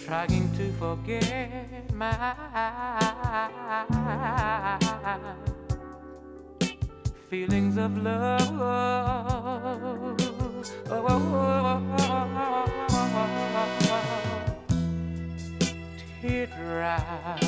trying to forget my feelings of love. Teardrops